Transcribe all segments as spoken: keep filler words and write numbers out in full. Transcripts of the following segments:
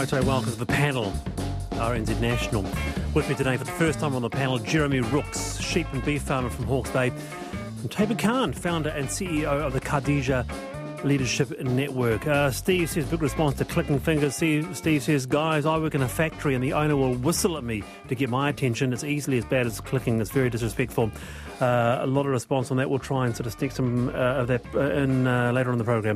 Koto, welcome to the panel, R N Z National. With me today for the first time on the panel, Jeremy Rooks, sheep and beef farmer from Hawke's Bay, and Taber Khan, founder and C E O of the Khadija Leadership Network. Uh, Steve says, big response to clicking fingers. Steve, Steve says, guys, I work in a factory and the owner will whistle at me to get my attention. It's easily as bad as clicking. It's very disrespectful. Uh, a lot of response on that. We'll try and sort of stick some uh, of that uh, in uh, later on in the program.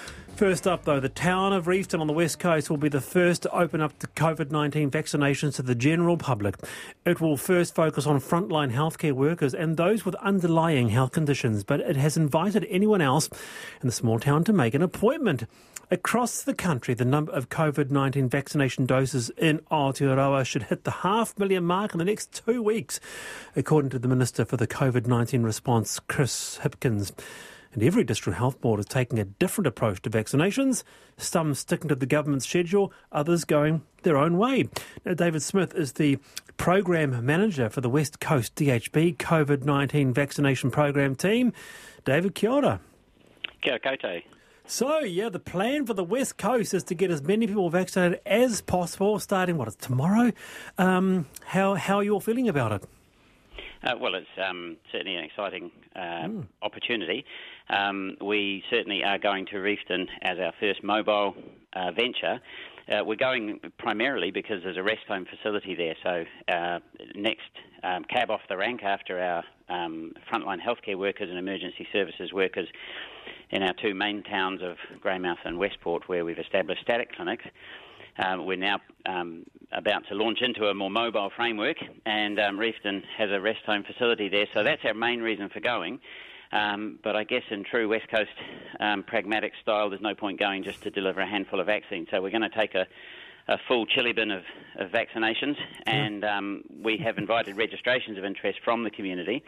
First up, though, the town of Reefton on the west coast will be the first to open up the COVID nineteen vaccinations to the general public. It will first focus on frontline healthcare workers and those with underlying health conditions, but it has invited anyone else in the small town to make an appointment. Across the country, the number of COVID nineteen vaccination doses in Aotearoa should hit the half million mark in the next two weeks, according to the Minister for the COVID nineteen response, Chris Hipkins. And every district health board is taking a different approach to vaccinations, some sticking to the government schedule, others going their own way. Now, David Smith is the program manager for the West Coast D H B COVID nineteen vaccination program team. David, kia ora. Kia koto. So, yeah, the plan for the West Coast is to get as many people vaccinated as possible, starting, what, tomorrow? Um, how, how are you all feeling about it? Uh, well, it's um, certainly an exciting uh, mm. opportunity. Um, we certainly are going to Reefton as our first mobile uh, venture. Uh, we're going primarily because there's a rest home facility there. So uh, next um, cab off the rank after our um, frontline healthcare workers and emergency services workers in our two main towns of Greymouth and Westport, where we've established static clinics. Um, we're now um, about to launch into a more mobile framework, and um, Reefton has a rest home facility there, so that's our main reason for going. Um, but I guess in true West Coast um, pragmatic style, there's no point going just to deliver a handful of vaccines. So we're going to take a, a full chili bin of, of vaccinations, and um, we have invited registrations of interest from the community.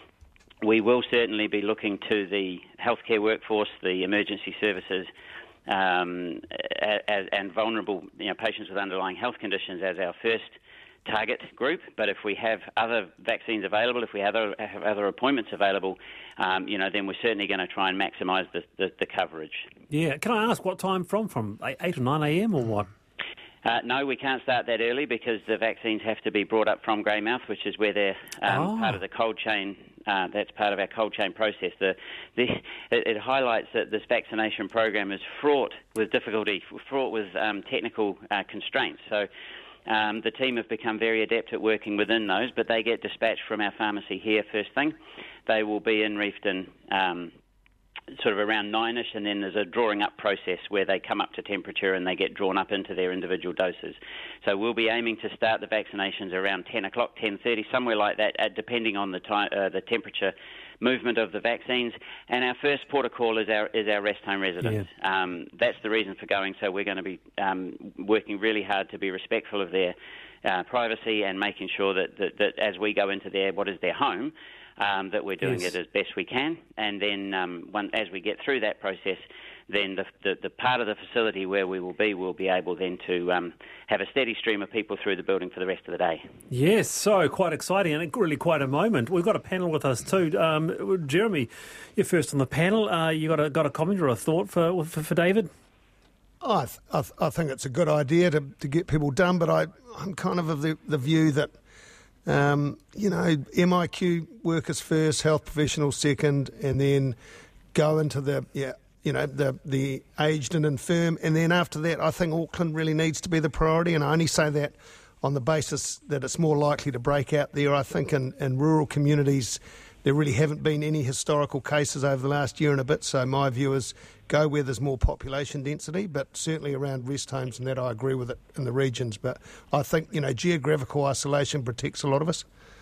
We will certainly be looking to the healthcare workforce, the emergency services, Um, as, and vulnerable, you know, patients with underlying health conditions as our first target group. But if we have other vaccines available, if we have other, have other appointments available, um, you know, then we're certainly going to try and maximise the, the, the coverage. Yeah. Can I ask what time from? From eight or nine a.m. or what? Uh, no, we can't start that early because the vaccines have to be brought up from Greymouth, which is where they're um, oh. part of the cold chain. Uh, that's part of our cold chain process. The, the, it, it highlights that this vaccination program is fraught with difficulty, fraught with um, technical uh, constraints. So um, the team have become very adept at working within those, but they get dispatched from our pharmacy here first thing. They will be in Reefton um, sort of around nine-ish, and then there's a drawing up process where they come up to temperature and they get drawn up into their individual doses. So we'll be aiming to start the vaccinations around ten o'clock, ten thirty, somewhere like that, uh, depending on the time, uh, the temperature movement of the vaccines. And our first port of call is our is our rest home residents. Yeah. Um, that's the reason for going. So we're going to be um, working really hard to be respectful of their uh, privacy and making sure that, that that as we go into their what is their home, Um, that we're doing yes. it as best we can, and then um, one, as we get through that process, then the, the, the part of the facility where we will be will be able then to um, have a steady stream of people through the building for the rest of the day. Yes, so quite exciting and really quite a moment. We've got a panel with us too. Um, Jeremy, you're first on the panel. Uh, you got a got a comment or a thought for for, for David? I, th- I, th- I think it's a good idea to, to get people done, but I, I'm kind of of the, the view that Um, you know, M I Q workers first, health professionals second, and then go into the, yeah, you know, the the aged and infirm, and then after that, I think Auckland really needs to be the priority, and I only say that on the basis that it's more likely to break out there. I think in, in rural communities, there really haven't been any historical cases over the last year and a bit, so my view is go where there's more population density, but certainly around rest homes and that I agree with it in the regions. But I think, you know, geographical isolation protects a lot of us.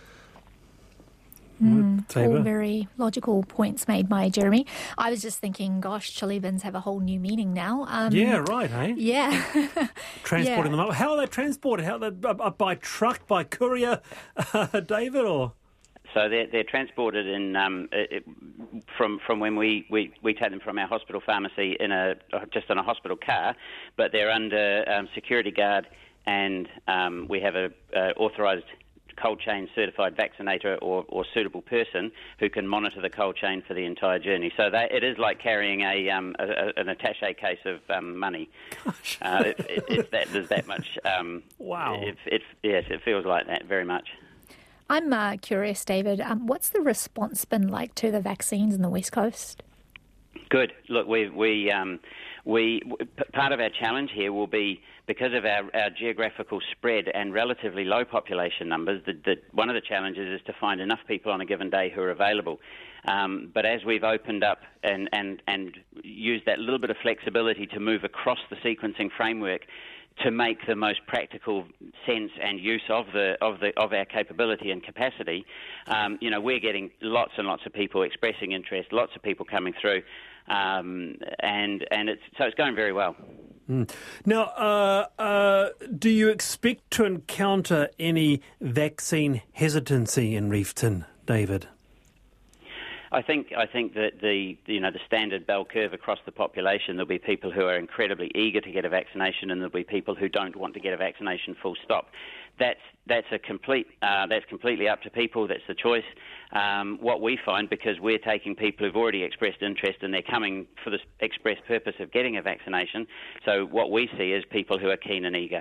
Mm, all very logical points made by Jeremy. I was just thinking, gosh, chili bins have a whole new meaning now. Um, yeah, right, hey? Yeah. Transporting yeah. them up. How are they transported? How are they, uh, by truck, by courier, uh, David, or...? So they're, they're transported in um, it, from from when we, we, we take them from our hospital pharmacy in a just on a hospital car, but they're under um, security guard, and um, we have a uh, authorised cold chain certified vaccinator or, or suitable person who can monitor the cold chain for the entire journey. So that, it is like carrying a, um, a, a an attaché case of um, money. Gosh. Uh, it, it, it's that, there's that much. Um, Wow. It, it, yes, it feels like that very much. I'm uh, curious, David, um, what's the response been like to the vaccines in the West Coast? Good. Look, we we um, we part of our challenge here will be because of our, our geographical spread and relatively low population numbers. The, the, one of the challenges is to find enough people on a given day who are available. Um, but as we've opened up and, and and used that little bit of flexibility to move across the sequencing framework to make the most practical sense and use of the of the of our capability and capacity, um, you know, we're getting lots and lots of people expressing interest, lots of people coming through, um, and and it's so it's going very well. Mm. Now, uh, uh, do you expect to encounter any vaccine hesitancy in Reefton, David? I think I think that the you know the standard bell curve across the population, there'll be people who are incredibly eager to get a vaccination, and there'll be people who don't want to get a vaccination. Full stop. That's that's a complete uh, that's completely up to people. That's the choice. Um, what we find, because we're taking people who've already expressed interest and they're coming for the express purpose of getting a vaccination. So what we see is people who are keen and eager.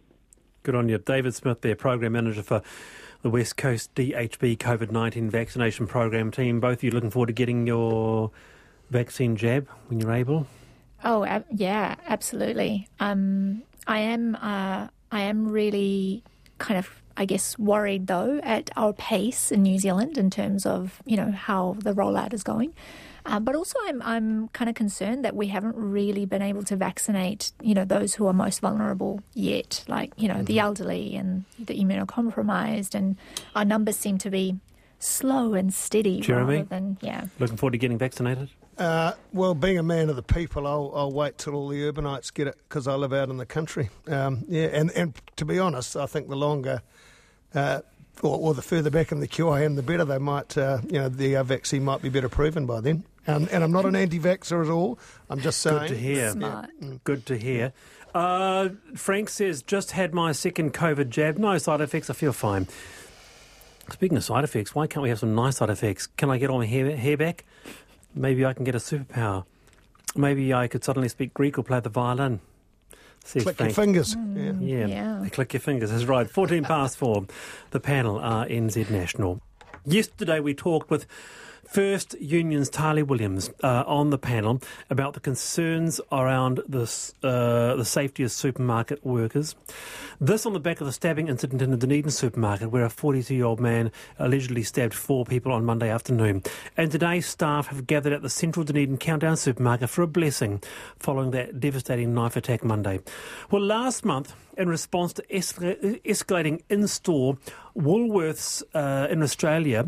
Good on you, David Smith, their program manager for the West Coast D H B COVID nineteen vaccination program team. Both of you looking forward to getting your vaccine jab when you're able? Oh, ab- yeah, absolutely. Um, I am. Uh, I am really kind of, I guess, worried though at our pace in New Zealand in terms of you know how the rollout is going. Uh, but also, I'm I'm kind of concerned that we haven't really been able to vaccinate, you know, those who are most vulnerable yet, like, you know, mm-hmm. the elderly and the immunocompromised, and our numbers seem to be slow and steady. Jeremy, rather than, yeah. Looking forward to getting vaccinated? Uh, well, being a man of the people, I'll, I'll wait till all the urbanites get it because I live out in the country. Um, yeah, and, and to be honest, I think the longer... Uh, Or, or the further back in the queue I am, the better they might, uh, you know, the uh, vaccine might be better proven by then. Um, and I'm not an anti-vaxxer at all. I'm just saying. Good to hear. Smart. Yeah. Mm. Good to hear. Uh, Frank says, just had my second COVID jab. No side effects. I feel fine. Speaking of side effects, why can't we have some nice side effects? Can I get all my hair, hair back? Maybe I can get a superpower. Maybe I could suddenly speak Greek or play the violin. Says Click Frank. your fingers. Mm, yeah. Yeah. yeah. Click your fingers. That's right. fourteen past four. The panel are N Z National. Yesterday we talked with First Union's Tali Williams uh, on the panel about the concerns around this, uh, the safety of supermarket workers. This on the back of the stabbing incident in the Dunedin supermarket where a forty-two-year-old man allegedly stabbed four people on Monday afternoon. And today staff have gathered at the Central Dunedin Countdown supermarket for a blessing following that devastating knife attack Monday. Well, last month, in response to escal- escalating in-store, Woolworths uh, in Australia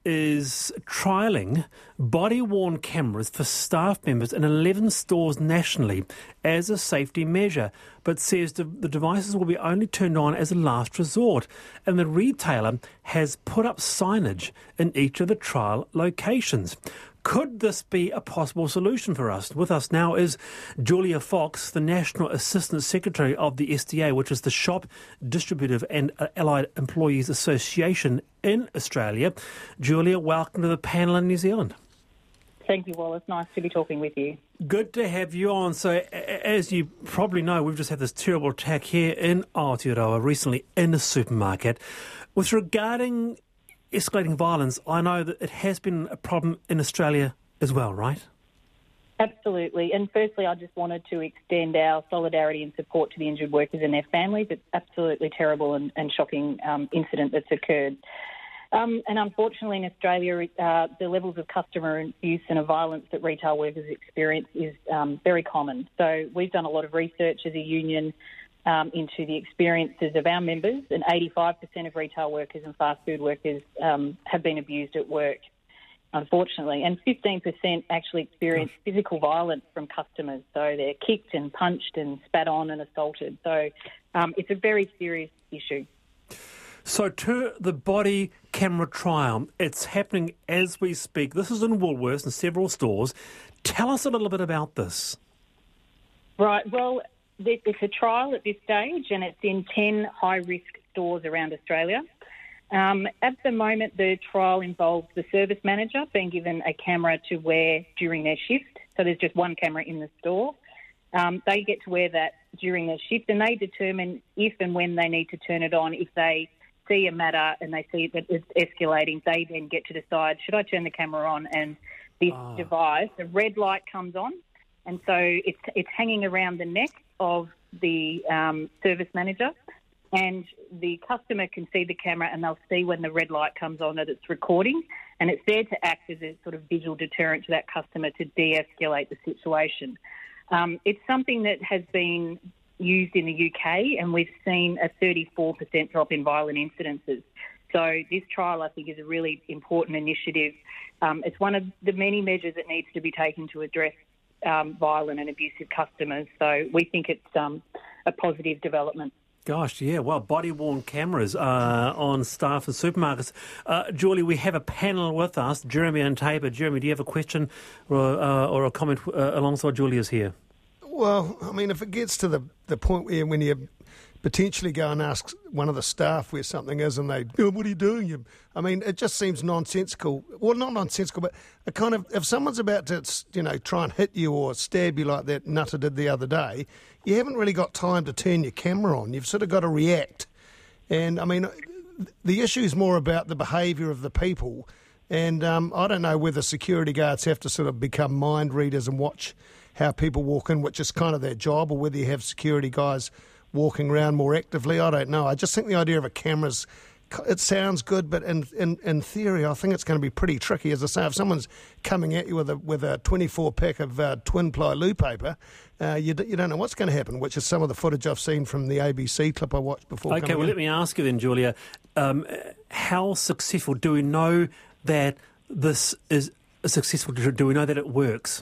is trialling body-worn cameras for staff members in eleven stores nationally as a safety measure, but says the, the devices will be only turned on as a last resort. And the retailer has put up signage in each of the trial locations. Could this be a possible solution for us? With us now is Julia Fox, the National Assistant Secretary of the S D A, which is the Shop, Distributive and Allied Employees Association in Australia. Julia, welcome to the panel in New Zealand. Thank you, Wallace. Nice to be talking with you. Good to have you on. So, as you probably know, we've just had this terrible attack here in Aotearoa recently in a supermarket. With regarding escalating violence, I know that it has been a problem in Australia as well, right? Absolutely. And firstly, I just wanted to extend our solidarity and support to the injured workers and their families. It's absolutely terrible and, and shocking um, incident that's occurred. Um, and unfortunately in Australia, uh, the levels of customer abuse and of violence that retail workers experience is um, very common. So we've done a lot of research as a union Um, into the experiences of our members, and eighty-five percent of retail workers and fast food workers um, have been abused at work, unfortunately, and fifteen percent actually experience physical violence from customers. So they're kicked and punched and spat on and assaulted. So um, it's a very serious issue. So to the body camera trial, it's happening as we speak. This is in Woolworths and several stores. Tell us a little bit about this. Right, well, it's a trial at this stage, and it's in ten high-risk stores around Australia. Um, at the moment, the trial involves the service manager being given a camera to wear during their shift. So there's just one camera in the store. Um, they get to wear that during their shift, and they determine if and when they need to turn it on. If they see a matter and they see that it's escalating, they then get to decide, should I turn the camera on? And this oh. device, the red light comes on, and so it's it's hanging around the neck of the um, service manager, and the customer can see the camera and they'll see when the red light comes on that it's recording, and it's there to act as a sort of visual deterrent to that customer to de-escalate the situation. Um, it's something that has been used in the U K, and we've seen a thirty-four percent drop in violent incidences. So this trial, I think, is a really important initiative. Um, it's one of the many measures that needs to be taken to address um, violent and abusive customers. So we think it's um, a positive development. Gosh, yeah, well, body-worn cameras uh, on staff in supermarkets. Uh, Julie, we have a panel with us, Jeremy and Tabor. Jeremy, do you have a question or, uh, or a comment uh, alongside Julia's here? Well, I mean, if it gets to the, the point where when you potentially go and ask one of the staff where something is and they, oh, what are you doing? You, I mean, it just seems nonsensical. Well, not nonsensical, but a kind of, if someone's about to, you know, try and hit you or stab you like that nutter did the other day, you haven't really got time to turn your camera on. You've sort of got to react. And, I mean, the issue is more about the behaviour of the people. And um, I don't know whether security guards have to sort of become mind readers and watch how people walk in, which is kind of their job, or whether you have security guys walking around more actively. I don't know. I just think the idea of a camera's, it sounds good, but in, in, in theory, I think it's going to be pretty tricky. As I say, if someone's coming at you with a with a twenty-four pack of uh, twin-ply loo paper, uh, you, d- you don't know what's going to happen, which is some of the footage I've seen from the A B C clip I watched before. Okay, well, in. let me ask you then, Julia, um, how successful, do we know that this is successful? Do we know that it works?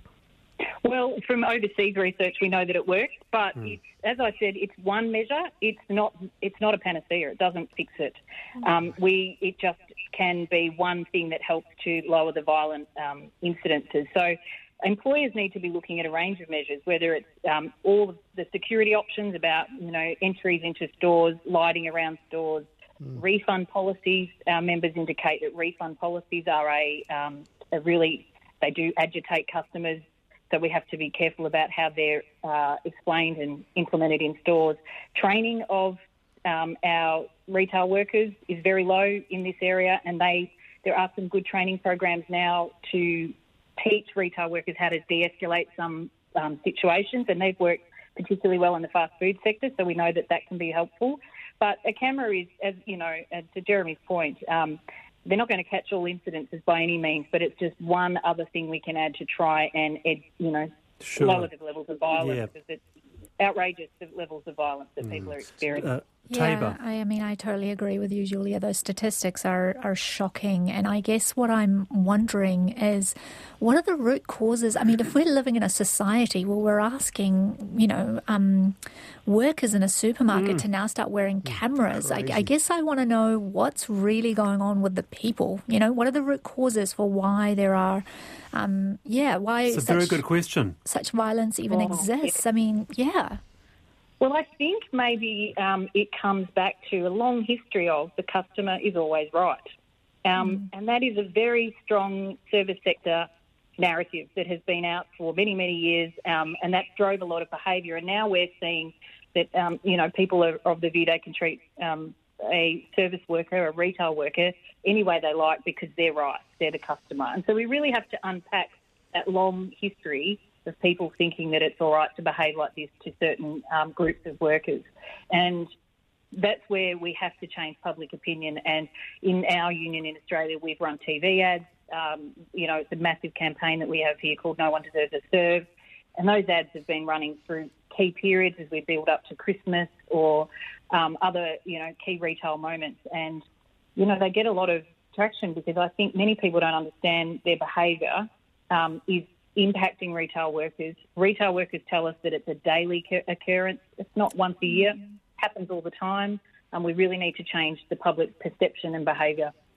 Well, from overseas research, we know that it works, but mm. it's, as I said, it's one measure. It's not. It's not a panacea. It doesn't fix it. Um, we. It just can be one thing that helps to lower the violent um, incidences. So, employers need to be looking at a range of measures, whether it's um, all of the security options about, you know, entries into stores, lighting around stores, mm. refund policies. Our members indicate that refund policies are a, um, a really they do agitate customers. So we have to be careful about how they're uh, explained and implemented in stores. Training of um, our retail workers is very low in this area, and they there are some good training programs now to teach retail workers how to de-escalate some um, situations, and they've worked particularly well in the fast food sector, so we know that that can be helpful. But a camera is, as you know, to Jeremy's point, um, they're not going to catch all incidences by any means, but it's just one other thing we can add to try and, you know, sure. lower the levels of violence, yeah. because it's outrageous, the levels of violence that mm. people are experiencing. Uh, Yeah, I mean, I totally agree with you, Julia. Those statistics are, are shocking. And I guess what I'm wondering is, what are the root causes? I mean, if we're living in a society where we're asking, you know, um, workers in a supermarket mm. to now start wearing cameras, I, I guess I want to know what's really going on with the people. You know, what are the root causes for why there are, um, yeah, why it's a such, very good question. Such violence even oh, exists? Yeah. I mean, yeah. Well, I think maybe um, it comes back to a long history of the customer is always right. Um, mm. And that is a very strong service sector narrative that has been out for many, many years, um, and that drove a lot of behaviour. And now we're seeing that, um, you know, people are of the view they can treat um, a service worker, a retail worker, any way they like because they're right, they're the customer. And so we really have to unpack that long history of people thinking that it's all right to behave like this to certain um, groups of workers. And that's where we have to change public opinion. And in our union in Australia, we've run T V ads. Um, you know, it's a massive campaign that we have here called No One Deserves a Serve. And those ads have been running through key periods as we build up to Christmas or um, other, you know, key retail moments. And, you know, they get a lot of traction because I think many people don't understand their behaviour um, is impacting retail workers. Retail workers tell us that it's a daily occurrence. It's not once a year. It happens all the time. And we really need to change the public perception and behaviour.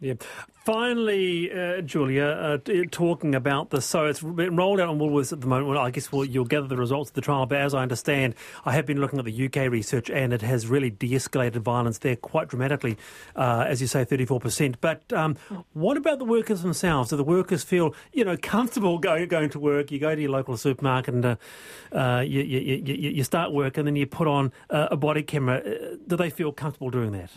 Yeah. Finally, uh, Julia, uh, t- talking about this, so it's been rolled out on Woolworths at the moment. Well, I guess we'll, you'll gather the results of the trial, but as I understand, I have been looking at the U K research and it has really de-escalated violence there quite dramatically, uh, as you say, thirty-four percent. But um, what about the workers themselves? Do the workers feel, you know, comfortable going, going to work? You go to your local supermarket and uh, uh, you, you, you, you start work and then you put on uh, a body camera. Uh, do they feel comfortable doing that?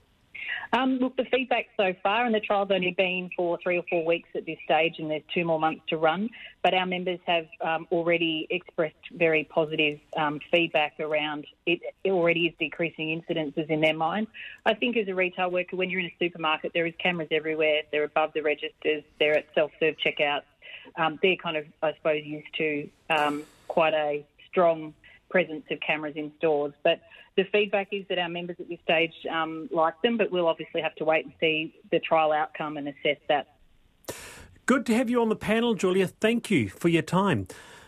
Um, look, the feedback so far, and the trial's only been for three or four weeks at this stage, and there's two more months to run, but our members have um, already expressed very positive um, feedback around it. It already is decreasing incidences in their mind. I think as a retail worker, when you're in a supermarket, there is cameras everywhere. They're above the registers. They're at self-serve checkouts. Um, they're kind of, I suppose, used to um, quite a strong presence of cameras in stores. But the feedback is that our members at this stage um, like them, but we'll obviously have to wait and see the trial outcome and assess that. Good to have you on the panel, Julia. Thank you for your time.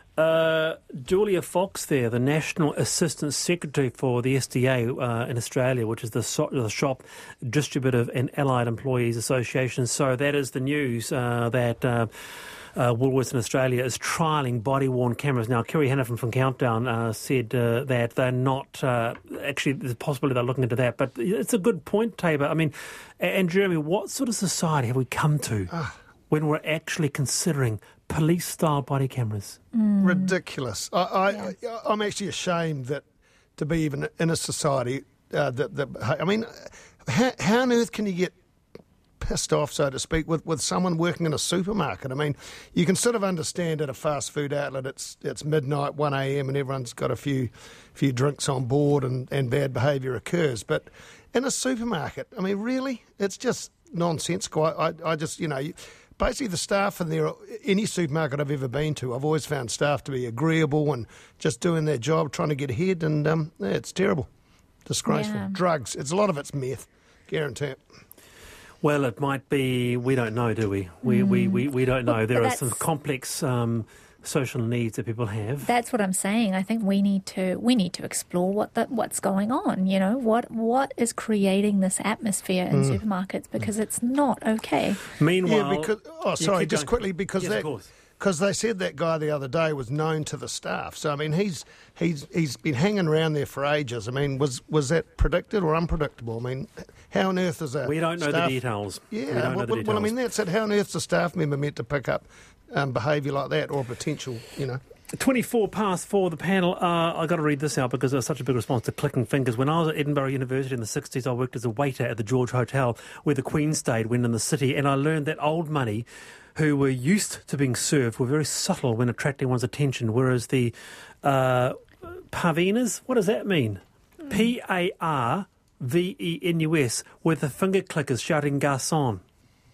Uh, Julia Fox there, the National Assistant Secretary for the S D A uh, in Australia, which is the, so- the Shop Distributive and Allied Employees Association. So that is the news uh, that... Uh, Uh, Woolworths in Australia is trialling body-worn cameras. Now, Kerry Hannafin from Countdown uh, said uh, that they're not... Uh, actually, there's a possibility they're looking into that. But it's a good point, Tabor. I mean, and Jeremy, what sort of society have we come to uh, when we're actually considering police-style body cameras? Mm. Ridiculous. I, I, yeah. I, I'm actually ashamed that to be even in a society uh, that, that... I mean, how, how on earth can you get pissed off, so to speak, with, with someone working in a supermarket? I mean, you can sort of understand at a fast food outlet it's it's midnight, one a.m. and everyone's got a few few drinks on board and, and bad behaviour occurs. But in a supermarket, I mean, really? It's just nonsensical. I, I, I just, you know, basically the staff in there, any supermarket I've ever been to, I've always found staff to be agreeable and just doing their job, trying to get ahead, and um, yeah, it's terrible. Disgraceful. Yeah. Drugs. It's a lot of it's meth. Guarantee it. Well, it might be, we don't know, do we? We mm. we, we, we don't know. Well, there are some complex um, social needs that people have. That's what I'm saying. I think we need to we need to explore what the, what's going on, you know, what what is creating this atmosphere in mm. supermarkets, because it's not okay. Meanwhile... Yeah, because, oh, sorry, just going. quickly, because yes, that... Because they said that guy the other day was known to the staff. So, I mean, he's he's he's been hanging around there for ages. I mean, was was that predicted or unpredictable? I mean, how on earth is that? We don't know staff... the details. Yeah, we don't well, know the well, details. well, I mean, that's it. How on earth is a staff member meant to pick up um, behaviour like that, or potential, you know? twenty-four past four, the panel. Uh, I've got to read this out because there's such a big response to clicking fingers. When I was at Edinburgh University in the sixties, I worked as a waiter at the George Hotel where the Queen stayed when in the city, and I learned that old money who were used to being served were very subtle when attracting one's attention, whereas the uh, parvenus, what does that mean? Mm. P A R V E N U S, were the finger clickers shouting garçon.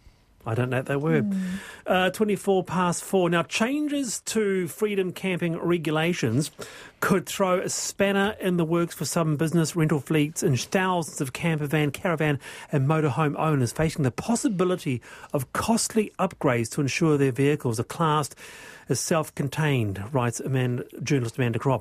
I don't know if they were. Mm. Uh, twenty-four past four. Now, changes to freedom camping regulations could throw a spanner in the works for some business rental fleets and thousands of camper van, caravan and motorhome owners facing the possibility of costly upgrades to ensure their vehicles are classed as self-contained, writes Amanda, journalist Amanda Kropp.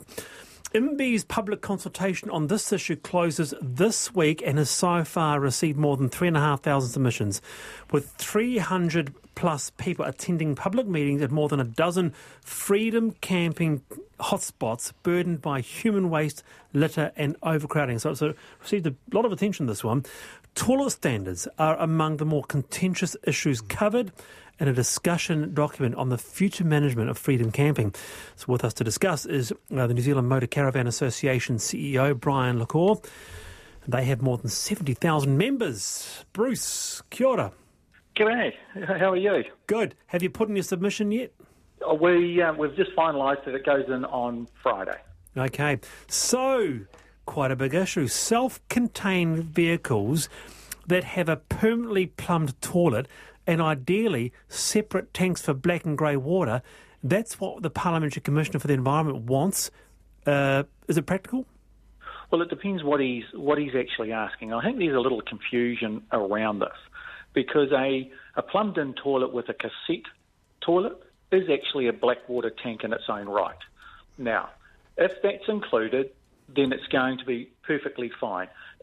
M B's public consultation on this issue closes this week and has so far received more than three thousand five hundred submissions, with three hundred plus people attending public meetings at more than a dozen freedom camping hotspots burdened by human waste, litter and overcrowding. So it's a, received a lot of attention, this one. Toilet standards are among the more contentious issues covered in a discussion document on the future management of freedom camping. So with us to discuss is uh, the New Zealand Motor Caravan Association C E O, Brian LaCour. They have more than seventy thousand members. Bruce, kia ora. G'day, how are you? Good. Have you put in your submission yet? Uh, we, uh, we've just finalised it. It goes in on Friday. Okay. So, quite a big issue. Self-contained vehicles that have a permanently plumbed toilet and ideally separate tanks for black and grey water. That's what the Parliamentary Commissioner for the Environment wants. Uh, is it practical? Well, it depends what he's what he's actually asking. I think there's a little confusion around this because a, a plumbed-in toilet with a cassette toilet is actually a black water tank in its own right. Now, if that's included, then it's going to be perfectly fine.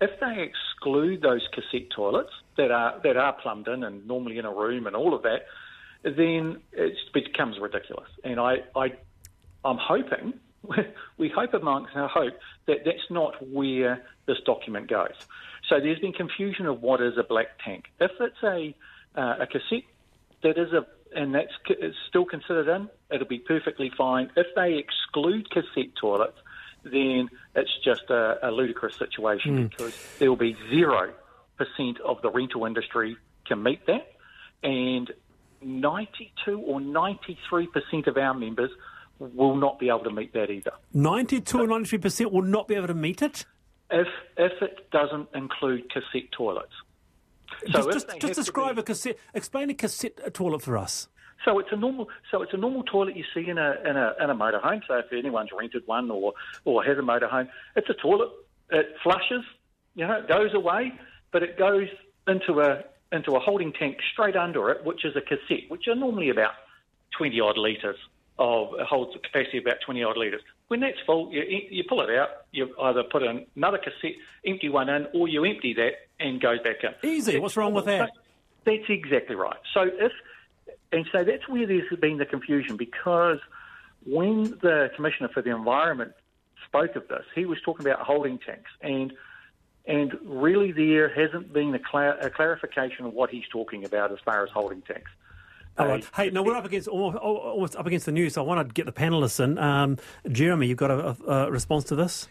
if they exclude those cassette toilets that are that are plumbed in and normally in a room and all of that, then it becomes ridiculous. And I, I, I'm hoping, we hope amongst our hope, that that's not where this document goes. So there's been confusion of what is a black tank. If it's a uh, a cassette that is a and that's it's still considered in, it'll be perfectly fine. If they exclude cassette toilets, then it's just a, a ludicrous situation mm. because there will be zero percent of the rental industry can meet that, and ninety-two or ninety-three percent of our members will not be able to meet that either. ninety-two or ninety-three percent will not be able to meet it? If if it doesn't include cassette toilets. So just just, just describe be, a cassette. Explain a cassette toilet for us. So it's a normal. So it's a normal toilet you see in a in a in a motorhome. So if anyone's rented one or or has a motorhome, it's a toilet. It flushes, you know, it goes away, but it goes into a into a holding tank straight under it, which is a cassette, which are normally about twenty odd litres of it holds a capacity of about twenty odd litres. When that's full, you, you pull it out, you either put another cassette, empty one in, or you empty that and goes back in. Easy. What's wrong with that? That's exactly right. So if and so that's where there's been the confusion, because when the Commissioner for the Environment spoke of this, he was talking about holding tanks, and and really there hasn't been a, clar- a clarification of what he's talking about as far as holding tanks. All right. Hey, no, we're up against almost, almost up against the news, so I want to get the panellists in. Um, Jeremy, you've got a, a, a response to this?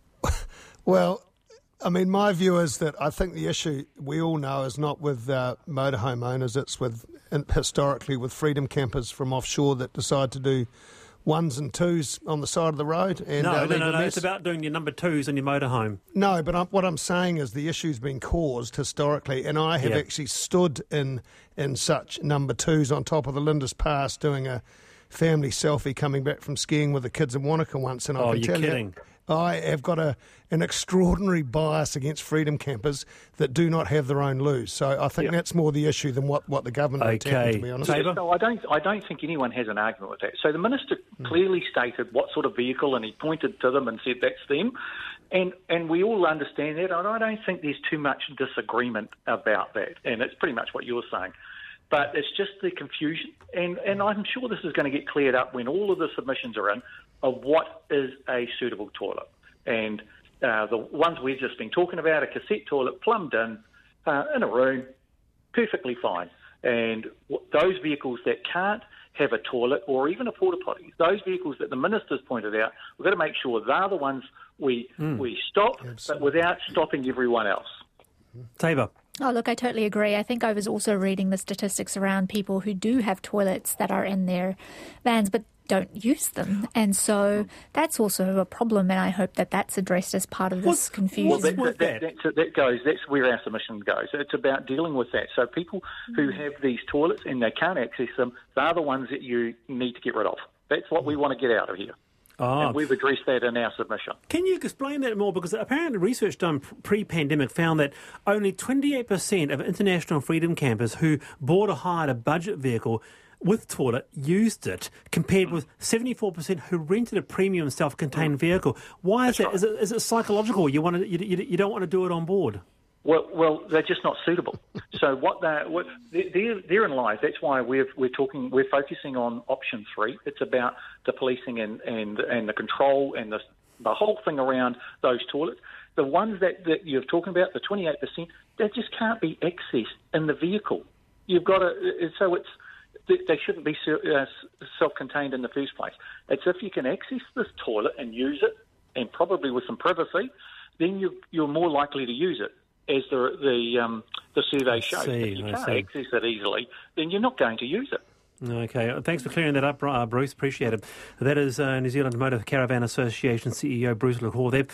Well, I mean, my view is that I think the issue we all know is not with uh, motorhome owners, it's with historically with freedom campers from offshore that decide to do ones and twos on the side of the road. And, no, uh, no, no, no, it's about doing your number twos on your motorhome. No, but I'm, what I'm saying is the issue's been caused historically, and I have yeah. actually stood in in such number twos on top of the Lindis Pass doing a family selfie coming back from skiing with the kids in Wanaka once, and I oh, can you're tell kidding. you, I have got a an extraordinary bias against freedom campers that do not have their own loos. So I think yep. that's more the issue than what, what the government are attacking, to be honest. Yeah, so I don't I don't think anyone has an argument with that. So the Minister mm. clearly stated what sort of vehicle, and he pointed to them and said that's them. And and we all understand that, and I don't think there's too much disagreement about that. And it's pretty much what you're saying. But it's just the confusion, and, and I'm sure this is going to get cleared up when all of the submissions are in of what is a suitable toilet. And uh, the ones we've just been talking about, a cassette toilet plumbed in, uh, in a room, perfectly fine. And w- those vehicles that can't have a toilet or even a porta potty, those vehicles that the Minister's pointed out, we've got to make sure they're the ones we, mm. we stop, Absolutely. But without stopping everyone else. Tabor. Oh, look, I totally agree. I think I was also reading the statistics around people who do have toilets that are in their vans but don't use them. And so that's also a problem, and I hope that that's addressed as part of this What's, confusion. Well, that, that, that, that, that goes, that's where our submission goes. It's about dealing with that. So people who have these toilets and they can't access them, they're the ones that you need to get rid of. That's what we want to get out of here. Oh. And we've addressed that in our submission. Can you explain that more? Because apparently research done pre-pandemic found that only twenty-eight percent of international freedom campers who bought or hired a budget vehicle with toilet used it, compared with seventy-four percent who rented a premium self-contained vehicle. Why is That's that? Right. Is it, is it psychological? You want to, you, you, you don't want to do it on board? Well, well, they're just not suitable. So what they, what there, therein lies. That's why we're we're talking. We're focusing on option three. It's about the policing and, and, and the control and the the whole thing around those toilets. The ones that, that you're talking about, the twenty-eight percent, they just can't be accessed in the vehicle. You've got to. So it's they shouldn't be self-contained in the first place. It's if you can access this toilet and use it, and probably with some privacy, then you you're more likely to use it. As the the um, the survey shows, see, if you I can't see. access it easily, then you're not going to use it. Okay, thanks for clearing that up, uh, Bruce. Appreciate it. That is uh, New Zealand Motor Caravan Association C E O Bruce LaCour. They're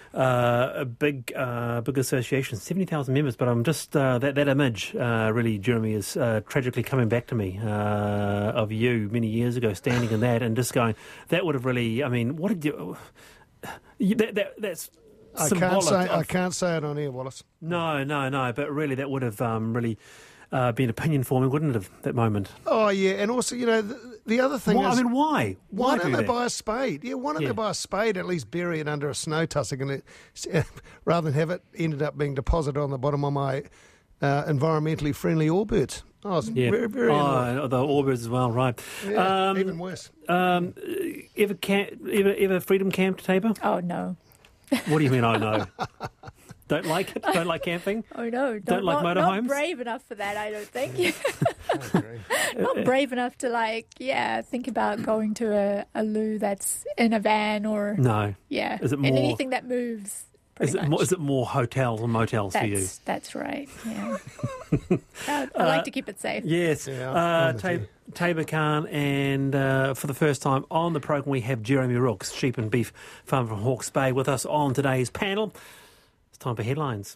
uh, a big, uh, big association, seventy thousand members. But I'm just uh, that that image uh, really, Jeremy, is uh, tragically coming back to me uh, of you many years ago, standing in that and just going. That would have really. I mean, what did you? That, that that's. I can't say I can't say it on air, Wallace. No, no, no. But really, that would have um, really uh, been opinion forming, wouldn't it? Have that moment? Oh yeah, and also you know, the, the other thing Why, is... I mean, why? Why, Why don't do they that? buy a spade? Yeah, why don't Yeah. they buy a spade, at least bury it under a snow tussock, and it, rather than have it ended up being deposited on the bottom of my uh, environmentally friendly Allbirds. Oh, it's Yeah. very, very annoying. Oh, the Allbirds as well, right. Yeah, Um, even worse. Um, ever, camp, ever, ever freedom camped, Tabor? Oh, no. What do you mean, oh no? Don't like it? Don't like camping? Oh, no. Don't like not, motorhomes? Not brave enough for that, I don't think. Not brave enough to, like, yeah, think about going to a, a loo that's in a van or, No. yeah, Is it and more- anything that moves. Is Pretty it, much. more, is it more hotels or motels for you? That's, that's right, yeah. I, I like to keep it safe. Yes. Yeah, uh, I'm with Tab- you. Tabor Khan, and uh, for the first time on the programme, we have Jeremy Rooks, sheep and beef farmer from Hawke's Bay, with us on today's panel. It's time for headlines.